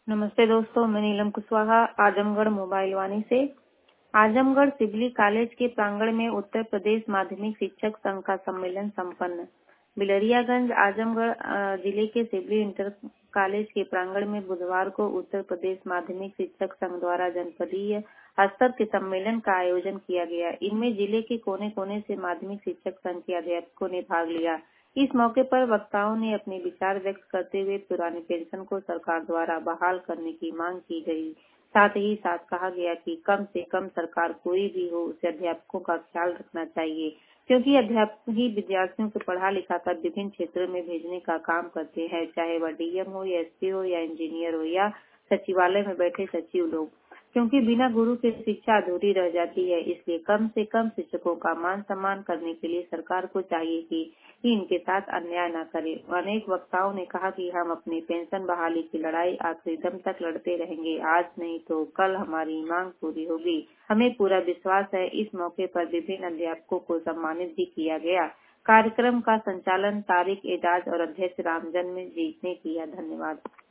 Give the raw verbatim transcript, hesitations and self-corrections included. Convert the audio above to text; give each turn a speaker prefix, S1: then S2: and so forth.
S1: नमस्ते दोस्तों, मैं नीलम कुशवाहा आजमगढ़ मोबाइल वाणी से। आजमगढ़ सिवली कॉलेज के प्रांगण में उत्तर प्रदेश माध्यमिक शिक्षक संघ का सम्मेलन संपन्न। बिलरियागंज आजमगढ़ जिले के सिवली इंटर कॉलेज के प्रांगण में बुधवार को उत्तर प्रदेश माध्यमिक शिक्षक संघ द्वारा जनपदीय स्तर के सम्मेलन का आयोजन किया गया। इनमें जिले के कोने कोने से माध्यमिक शिक्षक संघ के अध्यापकों ने भाग लिया। इस मौके पर वक्ताओं ने अपने विचार व्यक्त करते हुए पुरानी पेंशन को सरकार द्वारा बहाल करने की मांग की गई। साथ ही साथ कहा गया कि कम से कम सरकार कोई भी हो, उसे अध्यापकों का ख्याल रखना चाहिए, क्योंकि अध्यापक ही विद्यार्थियों को पढ़ा लिखा कर विभिन्न क्षेत्रों में भेजने का काम करते हैं, चाहे वह डीएम हो या एसपी हो या इंजीनियर हो या सचिवालय में बैठे सचिव लोग, क्योंकि बिना गुरु की शिक्षा अधूरी रह जाती है। इसलिए कम से कम शिक्षकों का मान सम्मान करने के लिए सरकार को चाहिए कि इनके साथ अन्याय न करे। अनेक वक्ताओं ने कहा कि हम अपनी पेंशन बहाली की लड़ाई आखिरी दम तक लड़ते रहेंगे। आज नहीं तो कल हमारी मांग पूरी होगी, हमें पूरा विश्वास है। इस मौके पर विभिन्न अध्यापकों को सम्मानित भी किया गया। कार्यक्रम का संचालन तारिक एजाज और अध्यक्ष रामजन्म जी ने किया। धन्यवाद।